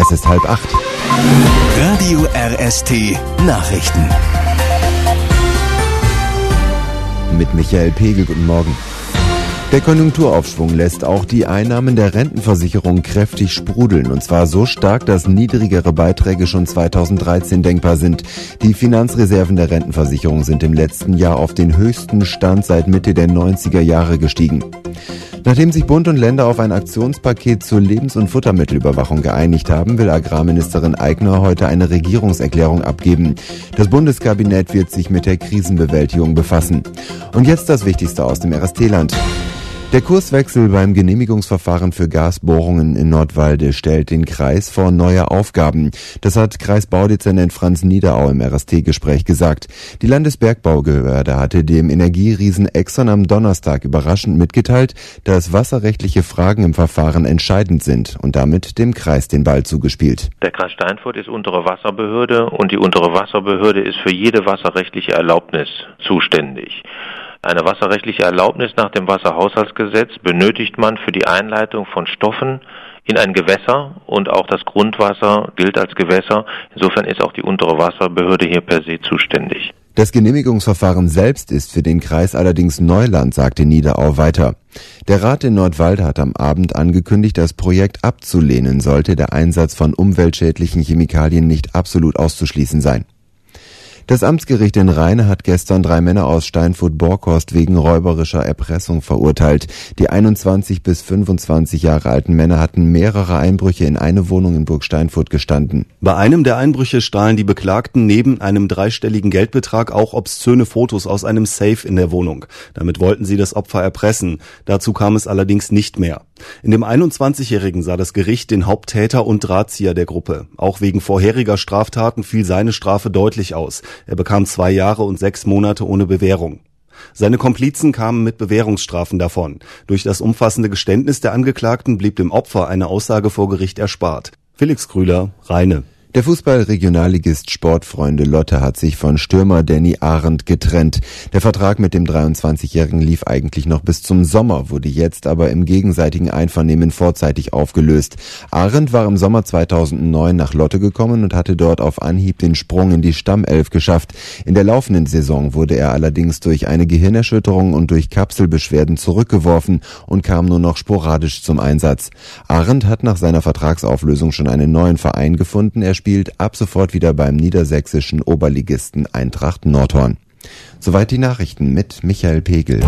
Es ist 7:30. Radio RST Nachrichten. Mit Michael Pegel, guten Morgen. Der Konjunkturaufschwung lässt auch die Einnahmen der Rentenversicherung kräftig sprudeln. Und zwar so stark, dass niedrigere Beiträge schon 2013 denkbar sind. Die Finanzreserven der Rentenversicherung sind im letzten Jahr auf den höchsten Stand seit Mitte der 90er Jahre gestiegen. Nachdem sich Bund und Länder auf ein Aktionspaket zur Lebens- und Futtermittelüberwachung geeinigt haben, will Agrarministerin Aigner heute eine Regierungserklärung abgeben. Das Bundeskabinett wird sich mit der Krisenbewältigung befassen. Und jetzt das Wichtigste aus dem RST-Land. Der Kurswechsel beim Genehmigungsverfahren für Gasbohrungen in Nordwalde stellt den Kreis vor neue Aufgaben. Das hat Kreisbaudezernent Franz Niederau im RST-Gespräch gesagt. Die Landesbergbaubehörde hatte dem Energieriesen Exxon am Donnerstag überraschend mitgeteilt, dass wasserrechtliche Fragen im Verfahren entscheidend sind und damit dem Kreis den Ball zugespielt. Der Kreis Steinfurt ist untere Wasserbehörde und die untere Wasserbehörde ist für jede wasserrechtliche Erlaubnis zuständig. Eine wasserrechtliche Erlaubnis nach dem Wasserhaushaltsgesetz benötigt man für die Einleitung von Stoffen in ein Gewässer und auch das Grundwasser gilt als Gewässer. Insofern ist auch die untere Wasserbehörde hier per se zuständig. Das Genehmigungsverfahren selbst ist für den Kreis allerdings Neuland, sagte Niederau weiter. Der Rat in Nordwalde hat am Abend angekündigt, das Projekt abzulehnen, sollte der Einsatz von umweltschädlichen Chemikalien nicht absolut auszuschließen sein. Das Amtsgericht in Rheine hat gestern 3 Männer aus Steinfurt-Borkhorst wegen räuberischer Erpressung verurteilt. Die 21 bis 25 Jahre alten Männer hatten mehrere Einbrüche in eine Wohnung in Burg Steinfurt gestanden. Bei einem der Einbrüche stahlen die Beklagten neben einem 3-stelligen Geldbetrag auch obszöne Fotos aus einem Safe in der Wohnung. Damit wollten sie das Opfer erpressen. Dazu kam es allerdings nicht mehr. In dem 21-Jährigen sah das Gericht den Haupttäter und Drahtzieher der Gruppe. Auch wegen vorheriger Straftaten fiel seine Strafe deutlich aus. Er bekam 2 Jahre und 6 Monate ohne Bewährung. Seine Komplizen kamen mit Bewährungsstrafen davon. Durch das umfassende Geständnis der Angeklagten blieb dem Opfer eine Aussage vor Gericht erspart. Felix Krüler, Rheine. Der Fußball-Regionalligist Sportfreunde Lotte hat sich von Stürmer Danny Arendt getrennt. Der Vertrag mit dem 23-Jährigen lief eigentlich noch bis zum Sommer, wurde jetzt aber im gegenseitigen Einvernehmen vorzeitig aufgelöst. Arendt war im Sommer 2009 nach Lotte gekommen und hatte dort auf Anhieb den Sprung in die Stammelf geschafft. In der laufenden Saison wurde er allerdings durch eine Gehirnerschütterung und durch Kapselbeschwerden zurückgeworfen und kam nur noch sporadisch zum Einsatz. Arendt hat nach seiner Vertragsauflösung schon einen neuen Verein gefunden. Er spielt ab sofort wieder beim niedersächsischen Oberligisten Eintracht Nordhorn. Soweit die Nachrichten mit Michael Pegel.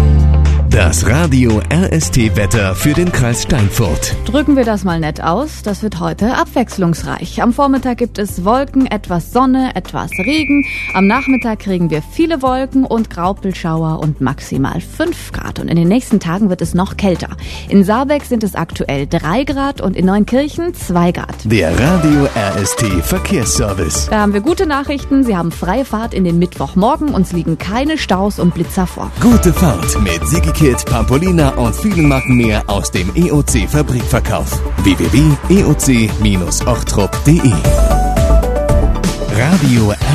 Das Radio RST-Wetter für den Kreis Steinfurt. Drücken wir das mal nett aus, das wird heute abwechslungsreich. Am Vormittag gibt es Wolken, etwas Sonne, etwas Regen. Am Nachmittag kriegen wir viele Wolken und Graupelschauer und maximal 5 Grad. Und in den nächsten Tagen wird es noch kälter. In Saarbeck sind es aktuell 3 Grad und in Neunkirchen 2 Grad. Der Radio RST Verkehrsservice. Da haben wir gute Nachrichten. Sie haben freie Fahrt in den Mittwochmorgen. Uns liegen keine Staus und Blitzer vor. Gute Fahrt mit Sigikit, Pampolina und vielen Marken mehr aus dem EOC Fabrikverkauf. www.eoc-ochtrup.de Radio